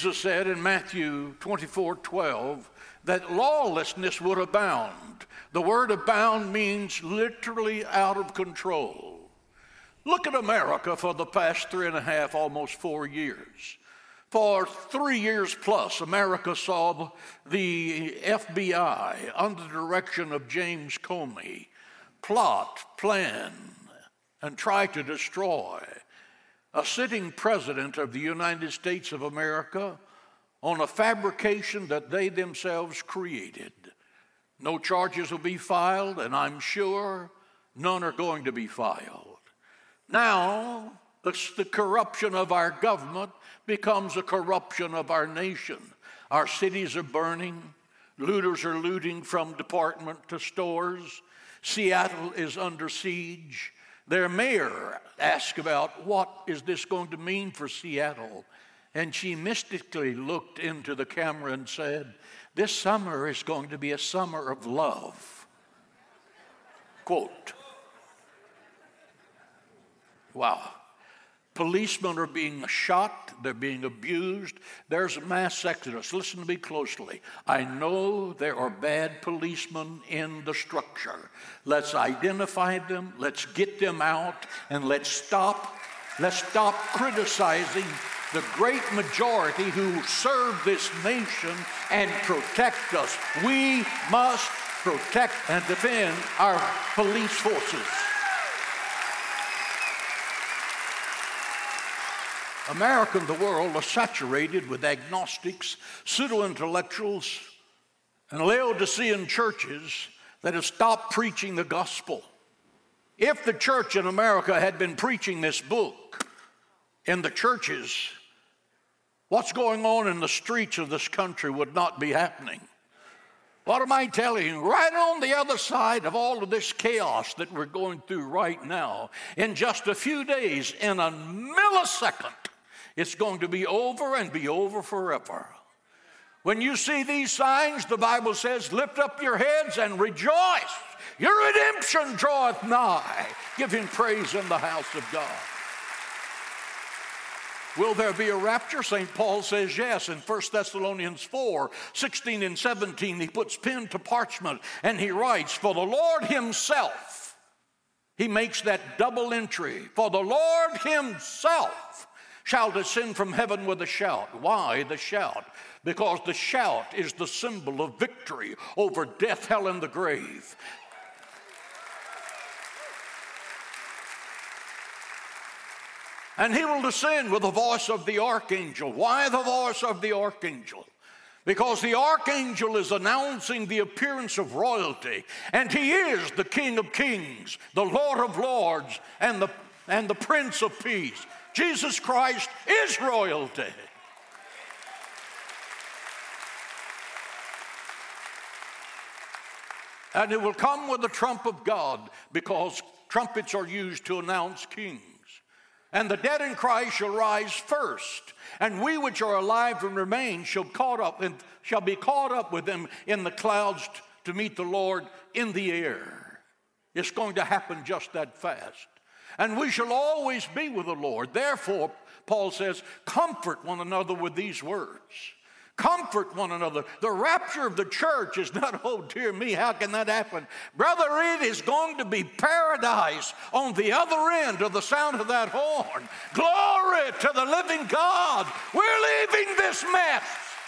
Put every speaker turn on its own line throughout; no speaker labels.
Jesus said in Matthew 24:12 that lawlessness would abound. The word abound means literally out of control. Look at America for the past 3.5, almost 4 years. For 3 years plus, America saw the FBI, under the direction of James Comey, plot, plan, and try to destroy a sitting president of the United States of America on a fabrication that they themselves created. No charges will be filed, and I'm sure none are going to be filed. Now, the corruption of our government becomes a corruption of our nation. Our cities are burning. Looters are looting from department to stores. Seattle is under siege. Their mayor asked about what is this going to mean for Seattle. And she mystically looked into the camera and said, "This summer is going to be a summer of love." Quote. Wow. Policemen are being shot. They're being abused. There's a mass exodus. Listen to me closely. I know there are bad policemen in the structure. Let's identify them. Let's get them out. And let's stop criticizing the great majority who serve this nation and protect us. We must protect and defend our police forces. America and the world are saturated with agnostics, pseudo-intellectuals, and Laodicean churches that have stopped preaching the gospel. If the church in America had been preaching this book in the churches, what's going on in the streets of this country would not be happening. What am I telling you? Right on the other side of all of this chaos that we're going through right now, in just a few days, in a millisecond, it's going to be over and be over forever. When you see these signs, the Bible says, lift up your heads and rejoice. Your redemption draweth nigh. Give him praise in the house of God. Will there be a rapture? St. Paul says yes. In 1 Thessalonians 4:16 and 17, he puts pen to parchment and he writes, for the Lord himself, he makes that double entry, for the Lord himself shall descend from heaven with a shout. Why the shout? Because the shout is the symbol of victory over death, hell, and the grave. And he will descend with the voice of the archangel. Why the voice of the archangel? Because the archangel is announcing the appearance of royalty. And he is the King of kings, the Lord of lords, and the Prince of peace. Jesus Christ is royalty. And it will come with the trump of God, because trumpets are used to announce kings. And the dead in Christ shall rise first, and we which are alive and remain shall be caught up with them in the clouds to meet the Lord in the air. It's going to happen just that fast. And we shall always be with the Lord. Therefore, Paul says, comfort one another with these words. Comfort one another. The rapture of the church is not, oh dear me, how can that happen? Brother, it is going to be paradise on the other end of the sound of that horn. Glory to the living God. We're leaving this mess.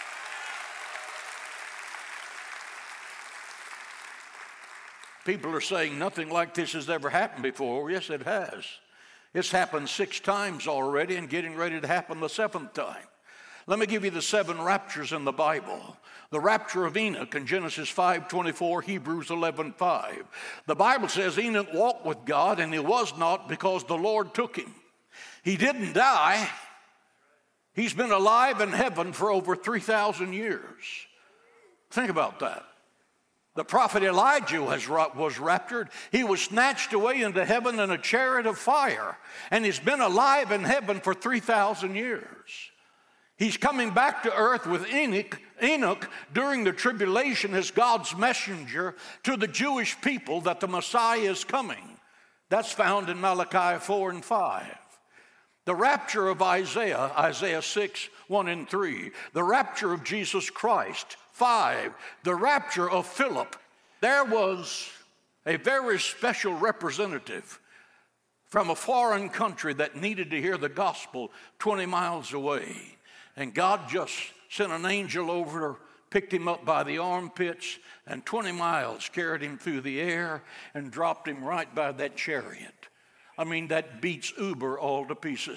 People are saying nothing like this has ever happened before. Yes, it has. It's happened 6 times already and getting ready to happen the 7th time. Let me give you the 7 raptures in the Bible. The rapture of Enoch in Genesis 5:24, Hebrews 11:5. The Bible says Enoch walked with God, and he was not, because the Lord took him. He didn't die. He's been alive in heaven for over 3,000 years. Think about that. The prophet Elijah was raptured. He was snatched away into heaven in a chariot of fire, and he's been alive in heaven for 3,000 years. He's coming back to earth with Enoch during the tribulation as God's messenger to the Jewish people that the Messiah is coming. That's found in Malachi 4 and 5. The rapture of Isaiah, Isaiah 6, 1 and 3. The rapture of Jesus Christ, 5. The rapture of Philip. There was a very special representative from a foreign country that needed to hear the gospel 20 miles away. And God just sent an angel over, picked him up by the armpits, and 20 miles carried him through the air and dropped him right by that chariot. I mean, that beats Uber all to pieces.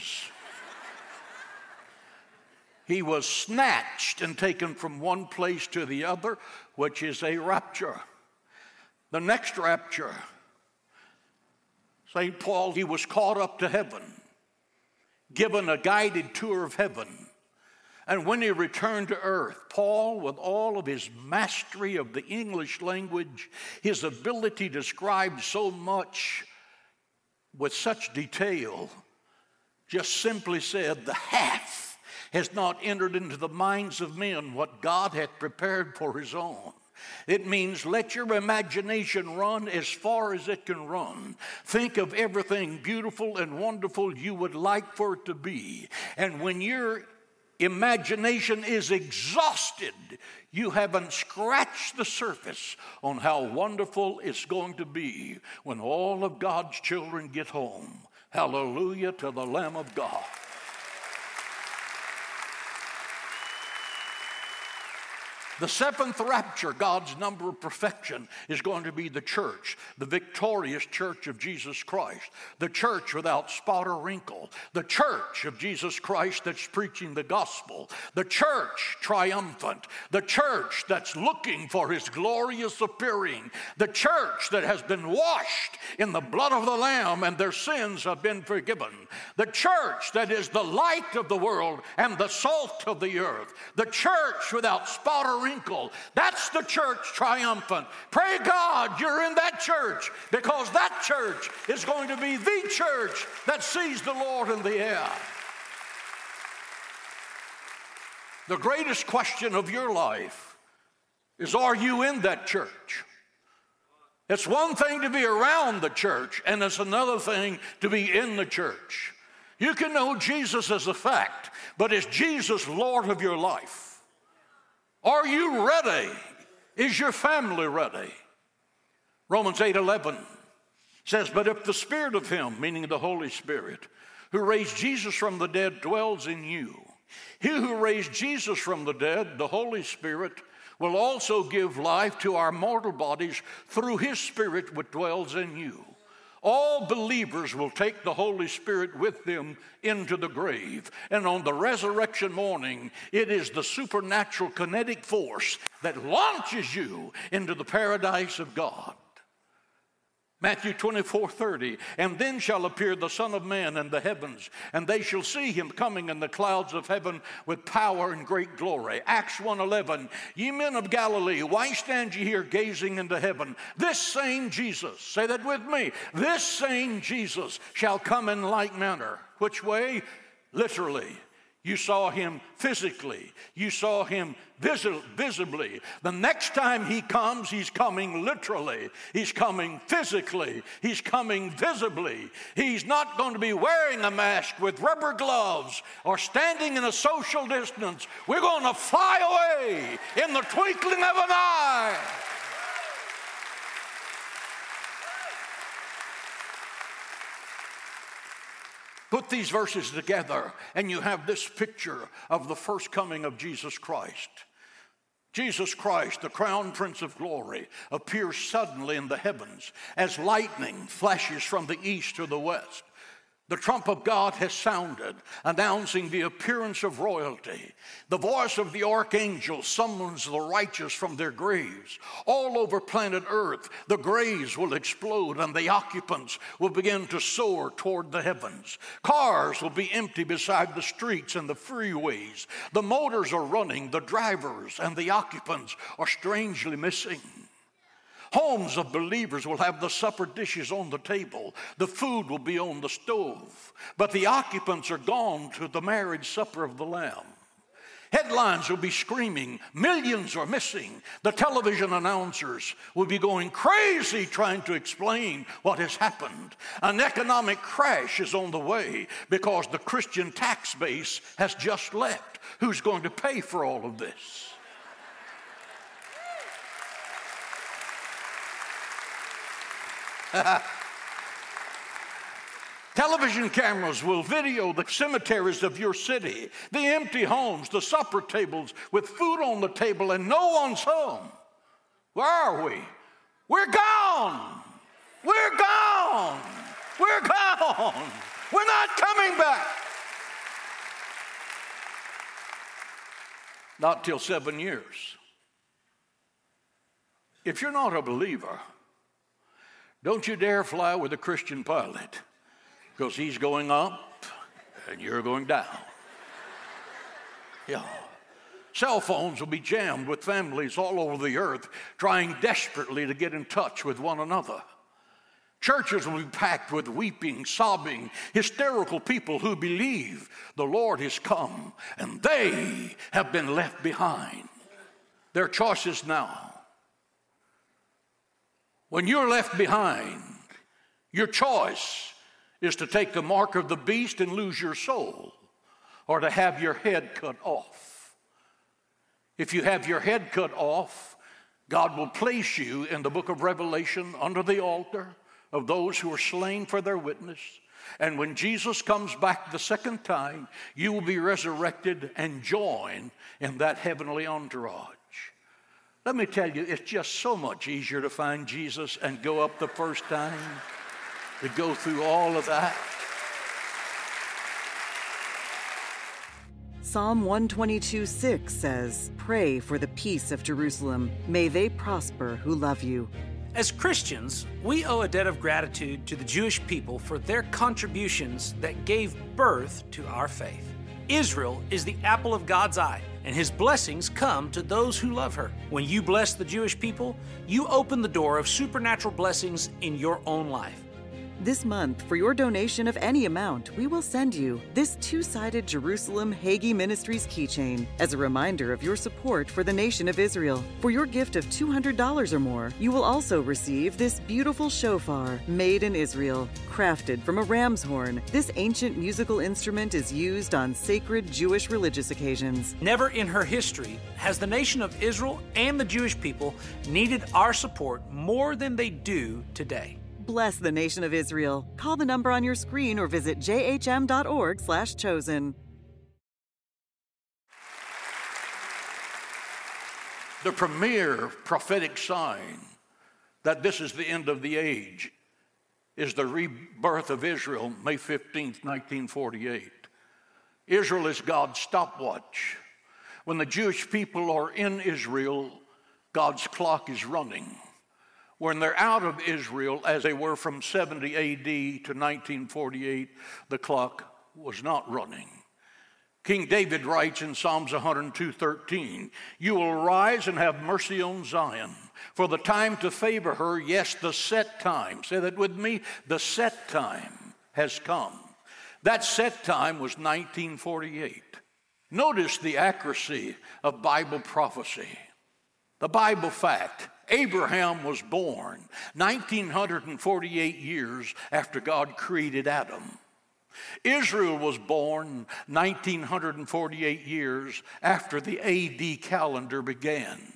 He was snatched and taken from one place to the other, which is a rapture. The next rapture, St. Paul, he was caught up to heaven, given a guided tour of heaven. And when he returned to earth, Paul, with all of his mastery of the English language, his ability to describe so much with such detail, just simply said, the half has not entered into the minds of men what God hath prepared for his own. It means let your imagination run as far as it can run. Think of everything beautiful and wonderful you would like for it to be. And when your imagination is exhausted, you haven't scratched the surface on how wonderful it's going to be when all of God's children get home. Hallelujah to the Lamb of God. The seventh rapture, God's number of perfection, is going to be the church, the victorious church of Jesus Christ, the church without spot or wrinkle, the church of Jesus Christ that's preaching the gospel, the church triumphant, the church that's looking for his glorious appearing, the church that has been washed in the blood of the Lamb and their sins have been forgiven, the church that is the light of the world and the salt of the earth, the church without spot or wrinkle. That's the church triumphant. Pray God you're in that church, because that church is going to be the church that sees the Lord in the air. The greatest question of your life is, are you in that church? It's one thing to be around the church, and it's another thing to be in the church. You can know Jesus as a fact, but is Jesus Lord of your life? Are you ready? Is your family ready? Romans 8:11 says, but if the Spirit of him, meaning the Holy Spirit, who raised Jesus from the dead dwells in you, he who raised Jesus from the dead, the Holy Spirit, will also give life to our mortal bodies through his Spirit which dwells in you. All believers will take the Holy Spirit with them into the grave. And on the resurrection morning, it is the supernatural kinetic force that launches you into the paradise of God. Matthew 24:30, and then shall appear the Son of Man in the heavens, and they shall see him coming in the clouds of heaven with power and great glory. Acts 1:11, ye men of Galilee, why stand ye here gazing into heaven? This same Jesus, say that with me, this same Jesus shall come in like manner. Which way? Literally. You saw him physically. You saw him visibly. The next time he comes, he's coming literally. He's coming physically. He's coming visibly. He's not going to be wearing a mask with rubber gloves or standing in a social distance. We're going to fly away in the twinkling of an eye. Put these verses together, and you have this picture of the first coming of Jesus Christ. Jesus Christ, the crown prince of glory, appears suddenly in the heavens as lightning flashes from the east to the west. The trump of God has sounded, announcing the appearance of royalty. The voice of the archangel summons the righteous from their graves. All over planet Earth, the graves will explode and the occupants will begin to soar toward the heavens. Cars will be empty beside the streets and the freeways. The motors are running, the drivers and the occupants are strangely missing. Homes of believers will have the supper dishes on the table. The food will be on the stove. But the occupants are gone to the marriage supper of the Lamb. Headlines will be screaming, millions are missing. The television announcers will be going crazy trying to explain what has happened. An economic crash is on the way because the Christian tax base has just left. Who's going to pay for all of this? Television cameras will video the cemeteries of your city, the empty homes, the supper tables with food on the table and no one's home. Where are we? We're gone. We're gone. We're gone. We're not coming back. Not till 7 years. If you're not a believer, don't you dare fly with a Christian pilot. Because he's going up and you're going down. Yeah. Cell phones will be jammed with families all over the earth trying desperately to get in touch with one another. Churches will be packed with weeping, sobbing, hysterical people who believe the Lord has come and they have been left behind. Their choices now. When you're left behind, your choice is to take the mark of the beast and lose your soul, or to have your head cut off. If you have your head cut off, God will place you in the book of Revelation under the altar of those who are slain for their witness. And when Jesus comes back the second time, you will be resurrected and join in that heavenly entourage. Let me tell you, it's just so much easier to find Jesus and go up the first time, to go through all of that.
Psalm 122:6 says, "Pray for the peace of Jerusalem. May they prosper who love you."
As Christians, we owe a debt of gratitude to the Jewish people for their contributions that gave birth to our faith. Israel is the apple of God's eye, and His blessings come to those who love her. When you bless the Jewish people, you open the door of supernatural blessings in your own life.
This month, for your donation of any amount, we will send you this two-sided Jerusalem Hagee Ministries keychain as a reminder of your support for the nation of Israel. For your gift of $200 or more, you will also receive this beautiful shofar made in Israel. Crafted from a ram's horn, this ancient musical instrument is used on sacred Jewish religious occasions.
Never in her history has the nation of Israel and the Jewish people needed our support more than they do today.
Bless the nation of Israel. Call the number on your screen or visit jhm.org/chosen.
The premier prophetic sign that this is the end of the age is the rebirth of Israel, May 15th, 1948. Israel is God's stopwatch. When the Jewish people are in Israel, God's clock is running. When they're out of Israel, as they were from 70 AD to 1948, the clock was not running. King David writes in Psalms 102:13, "You will rise and have mercy on Zion, for the time to favor her, yes, the set time." Say that with me. The set time has come. That set time was 1948. Notice the accuracy of Bible prophecy. The Bible fact: Abraham was born 1948 years after God created Adam. Israel was born 1948 years after the AD calendar began.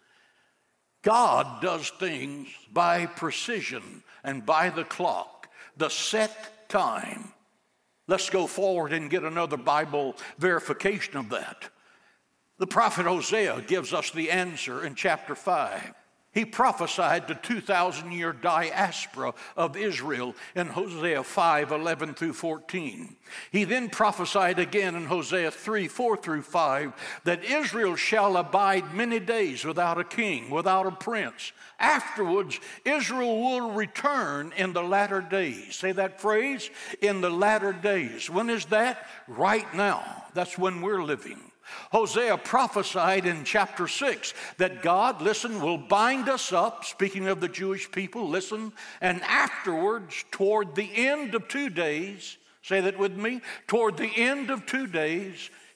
God does things by precision and by the clock, the set time. Let's go forward and get another Bible verification of that. The prophet Hosea gives us the answer in chapter 5. He prophesied the 2,000-year diaspora of Israel in Hosea 5:11 through 14. He then prophesied again in Hosea 3:4 through 5 that Israel shall abide many days without a king, without a prince. Afterwards, Israel will return in the latter days. Say that phrase, in the latter days. When is that? Right now. That's when we're living. Hosea prophesied in chapter 6 that God, listen, will bind us up, speaking of the Jewish people, listen, and afterwards, toward the end of 2 days, say that with me, toward the end of 2 days,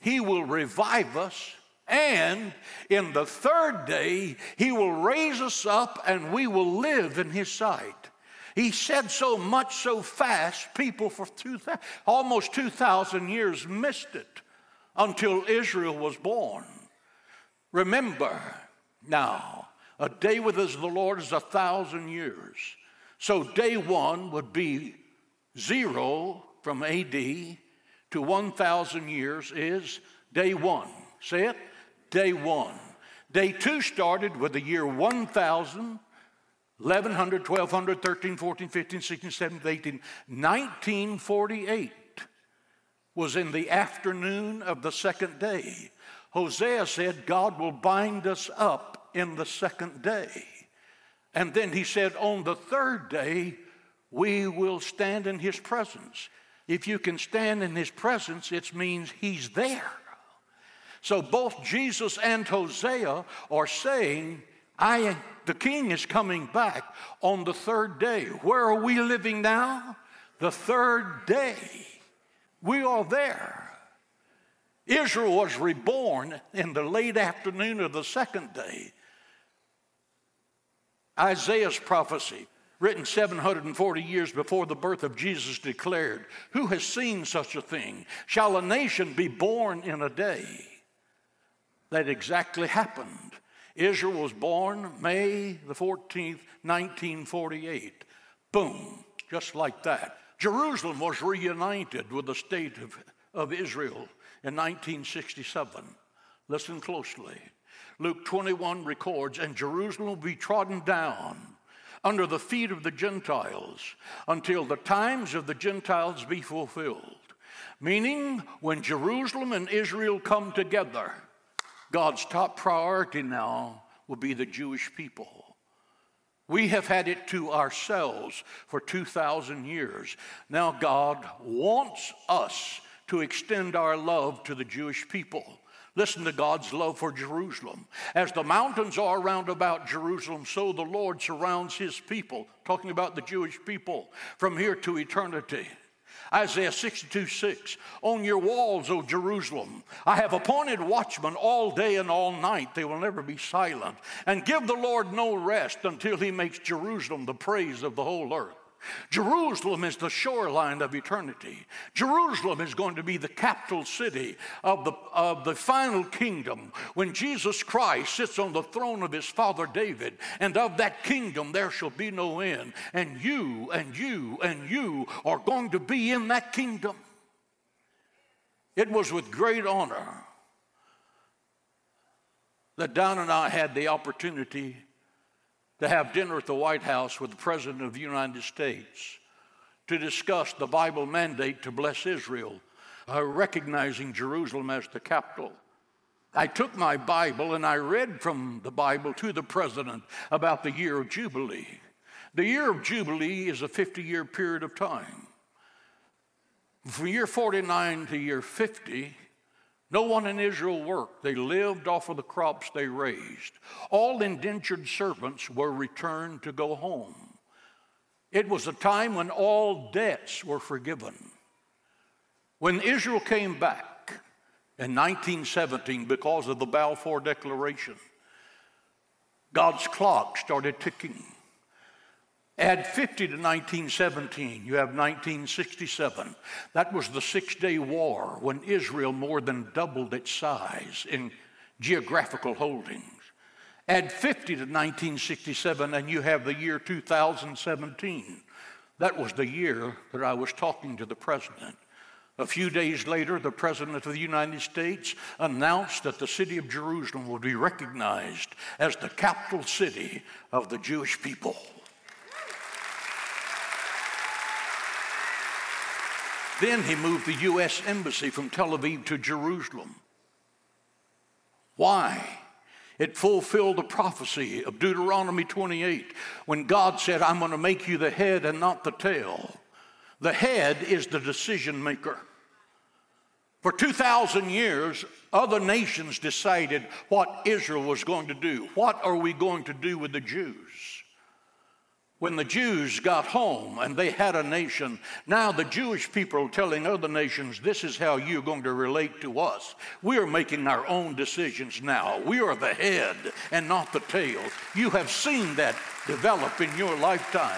he will revive us, and in the third day, he will raise us up and we will live in his sight. He said so much so fast, people for almost 2,000 years missed it until Israel was born. Remember, now, a day with us the Lord is 1,000 years. So day one would be 0 from AD to 1,000 years is day one. Say it, day one. Day two started with the year 1,000, 1,100, 1,200, 13, 14, 15, 16, 17, 18. 1948 was in the afternoon of the second day. Hosea said God will bind us up in the second day. And then he said on the third day, we will stand in his presence. If you can stand in his presence, it means he's there. So both Jesus and Hosea are saying, the king is coming back on the third day. Where are we living now? The third day. We are there. Israel was reborn in the late afternoon of the second day. Isaiah's prophecy, written 740 years before the birth of Jesus, declared, who has seen such a thing? Shall a nation be born in a day? That exactly happened. Israel was born May the 14th, 1948. Boom, just like that. Jerusalem was reunited with the state of Israel in 1967. Listen closely. Luke 21 records, and Jerusalem will be trodden down under the feet of the Gentiles until the times of the Gentiles be fulfilled. Meaning, when Jerusalem and Israel come together, God's top priority now will be the Jewish people. We have had it to ourselves for 2,000 years. Now God wants us to extend our love to the Jewish people. Listen to God's love for Jerusalem. As the mountains are round about Jerusalem, so the Lord surrounds his people, talking about the Jewish people, from here to eternity. Isaiah 62:6, on your walls, O Jerusalem, I have appointed watchmen all day and all night. They will never be silent. And give the Lord no rest until he makes Jerusalem the praise of the whole earth. Jerusalem is the shoreline of eternity. Jerusalem is going to be the capital city of the final kingdom when Jesus Christ sits on the throne of his father David, and of that kingdom there shall be no end. And you and you and you are going to be in that kingdom. It was with great honor that Don and I had the opportunity to have dinner at the White House with the President of the United States to discuss the Bible mandate to bless Israel, recognizing Jerusalem as the capital. I took my Bible and I read from the Bible to the President about the year of Jubilee. The year of Jubilee is a 50-year period of time. From year 49 to year 50, no one in Israel worked. They lived off of the crops they raised. All indentured servants were returned to go home. It was a time when all debts were forgiven. When Israel came back in 1917 because of the Balfour Declaration, God's clock started ticking. Add 50 to 1917, you have 1967. That was the Six-Day War when Israel more than doubled its size in geographical holdings. Add 50 to 1967 and you have the year 2017. That was the year that I was talking to the President. A few days later, the President of the United States announced that the city of Jerusalem would be recognized as the capital city of the Jewish people. Then he moved the U.S. Embassy from Tel Aviv to Jerusalem. Why? It fulfilled the prophecy of Deuteronomy 28 when God said, I'm going to make you the head and not the tail. The head is the decision maker. For 2,000 years, other nations decided what Israel was going to do. What are we going to do with the Jews? When the Jews got home and they had a nation, now the Jewish people are telling other nations, this is how you're going to relate to us. We are making our own decisions now. We are the head and not the tail. You have seen that develop in your lifetime.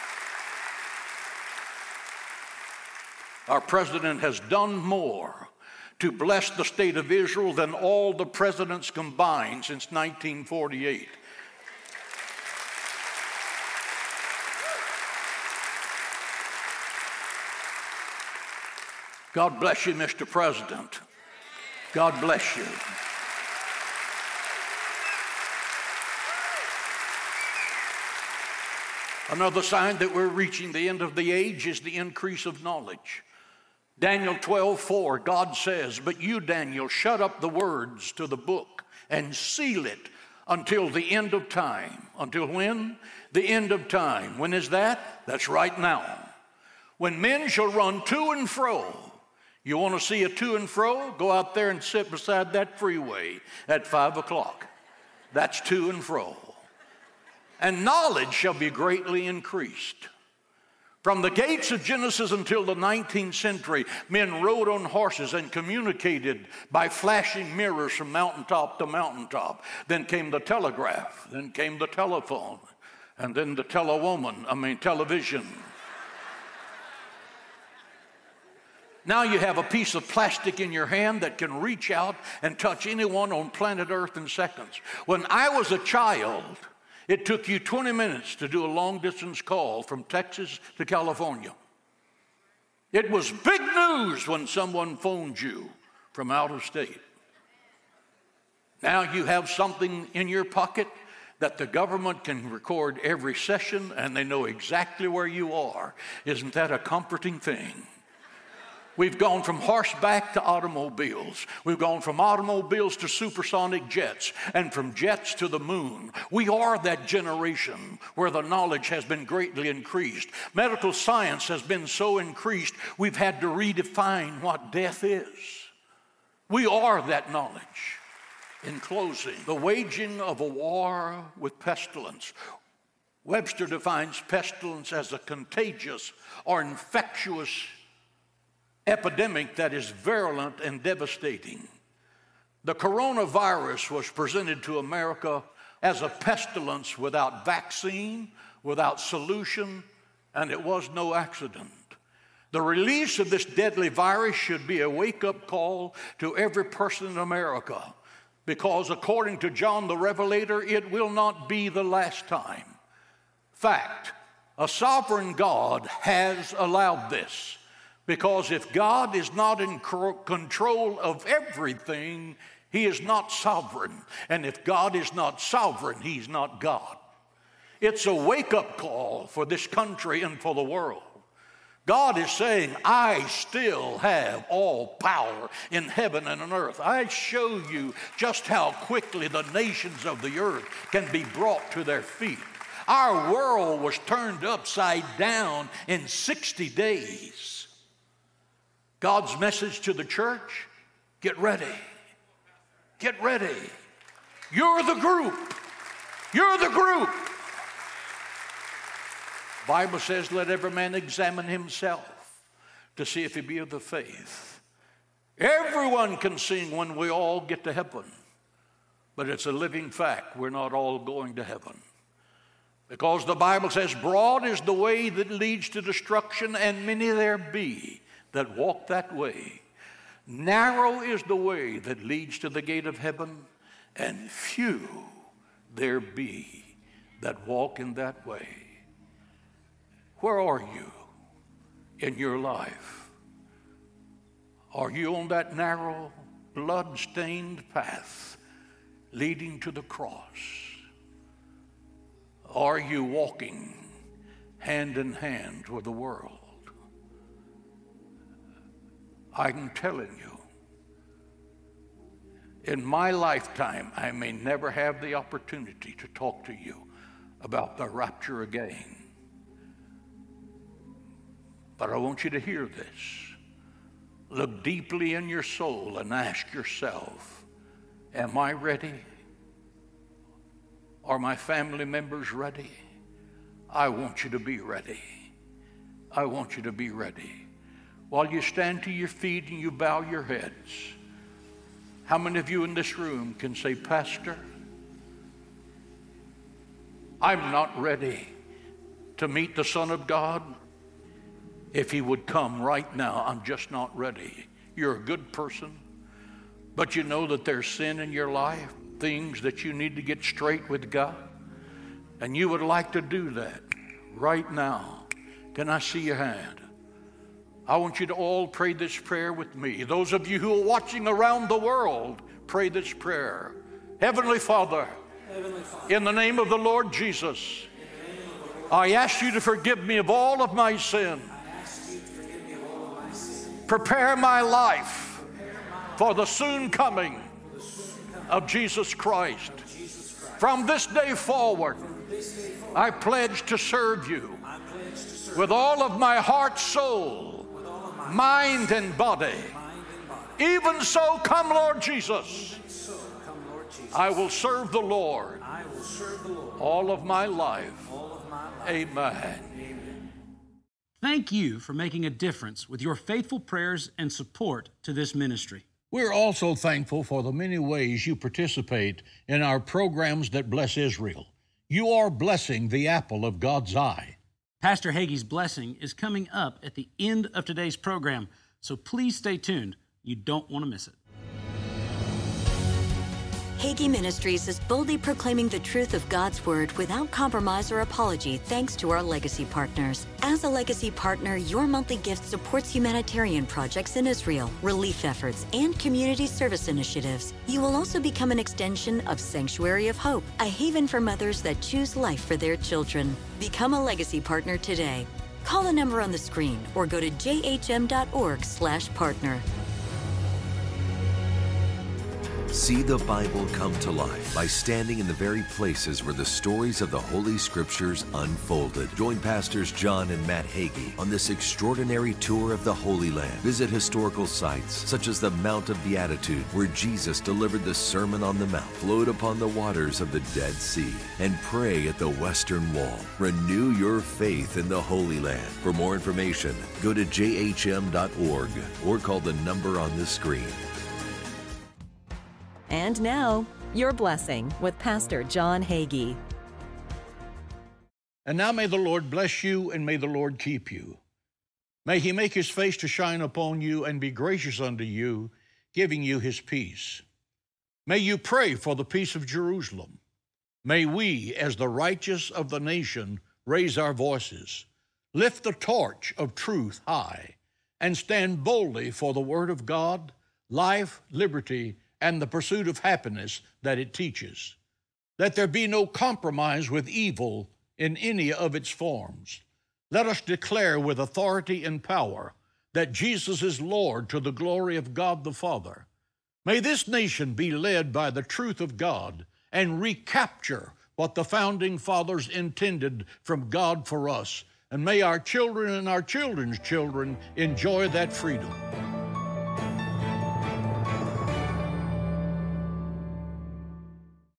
Our president has done more to bless the state of Israel than all the presidents combined since 1948. God bless you, Mr. President. God bless you. Another sign that we're reaching the end of the age is the increase of knowledge. Daniel 12:4, God says, but you, Daniel, shut up the words to the book and seal it until the end of time. Until when? The end of time. When is that? That's right now. When men shall run to and fro. You want to see a to and fro? Go out there and sit beside that freeway at 5 o'clock. That's to and fro. And knowledge shall be greatly increased. From the gates of Genesis until the 19th century, men rode on horses and communicated by flashing mirrors from mountaintop to mountaintop. Then came the telegraph, then came the telephone, and then the television. Now you have a piece of plastic in your hand that can reach out and touch anyone on planet Earth in seconds. When I was a child, it took you 20 minutes to do a long-distance call from Texas to California. It was big news when someone phoned you from out of state. Now you have something in your pocket that the government can record every session and they know exactly where you are. Isn't that a comforting thing? We've gone from horseback to automobiles. We've gone from automobiles to supersonic jets and from jets to the moon. We are that generation where the knowledge has been greatly increased. Medical science has been so increased, we've had to redefine what death is. We are that knowledge. In closing, the waging of a war with pestilence. Webster defines pestilence as a contagious or infectious epidemic that is virulent and devastating. The coronavirus was presented to America as a pestilence without vaccine, without solution, and it was no accident. The release of this deadly virus should be a wake-up call to every person in America, because according to John the Revelator, it will not be the last time. Fact, a sovereign God has allowed this. Because if God is not in control of everything, he is not sovereign. And if God is not sovereign, he's not God. It's a wake-up call for this country and for the world. God is saying, I still have all power in heaven and on earth. I show you just how quickly the nations of the earth can be brought to their feet. Our world was turned upside down in 60 days. God's message to the church, get ready. Get ready. You're the group. You're the group. The Bible says, let every man examine himself to see if he be of the faith. Everyone can sing when we all get to heaven, but it's a living fact we're not all going to heaven. Because the Bible says, broad is the way that leads to destruction, and many there be that walk that way. Narrow is the way that leads to the gate of heaven, and few there be that walk in that way. Where are you in your life? Are you on that narrow, blood-stained path leading to the cross? Are you walking hand in hand with the world? I'm telling you, in my lifetime, I may never have the opportunity to talk to you about the rapture again. But I want you to hear this. Look deeply in your soul and ask yourself, am I ready? Are my family members ready? I want you to be ready. I want you to be ready. While you stand to your feet and you bow your heads, how many of you in this room can say, Pastor, I'm not ready to meet the Son of God? If he would come right now, I'm just not ready. You're a good person, but you know that there's sin in your life, things that you need to get straight with God, and you would like to do that right now. Can I see your hand? I want you to all pray this prayer with me. Those of you who are watching around the world, pray this prayer. Heavenly Father, in the name of the Lord Jesus, I ask you to forgive me of all of my sin. Prepare my life for the soon coming of Jesus Christ. From this day forward, I pledge to serve you with all of my heart, soul, mind, and body. Even so, come, Lord Jesus. I will serve the Lord all of my life. Amen.
Thank you for making a difference with your faithful prayers and support to this ministry.
We're also thankful for the many ways you participate in our programs that bless Israel. You are blessing the apple of God's eye.
Pastor Hagee's blessing is coming up at the end of today's program, so please stay tuned. You don't want to miss it.
Hagee Ministries is boldly proclaiming the truth of God's Word without compromise or apology thanks to our legacy partners. As a legacy partner, your monthly gift supports humanitarian projects in Israel, relief efforts, and community service initiatives. You will also become an extension of Sanctuary of Hope, a haven for mothers that choose life for their children. Become a legacy partner today. Call the number on the screen or go to jhm.org/partner.
See the Bible come to life by standing in the very places where the stories of the Holy Scriptures unfolded. Join Pastors John and Matt Hagee on this extraordinary tour of the Holy Land. Visit historical sites such as the Mount of Beatitude, where Jesus delivered the Sermon on the Mount, float upon the waters of the Dead Sea, and pray at the Western Wall. Renew your faith in the Holy Land. For more information, go to jhm.org or call the number on the screen.
And now, your blessing with Pastor John Hagee.
And now may the Lord bless you, and may the Lord keep you. May he make his face to shine upon you and be gracious unto you, giving you his peace. May you pray for the peace of Jerusalem. May we, as the righteous of the nation, raise our voices, lift the torch of truth high, and stand boldly for the word of God, life, liberty, and the pursuit of happiness that it teaches. Let there be no compromise with evil in any of its forms. Let us declare with authority and power that Jesus is Lord to the glory of God the Father. May this nation be led by the truth of God and recapture what the founding fathers intended from God for us. And may our children and our children's children enjoy that freedom.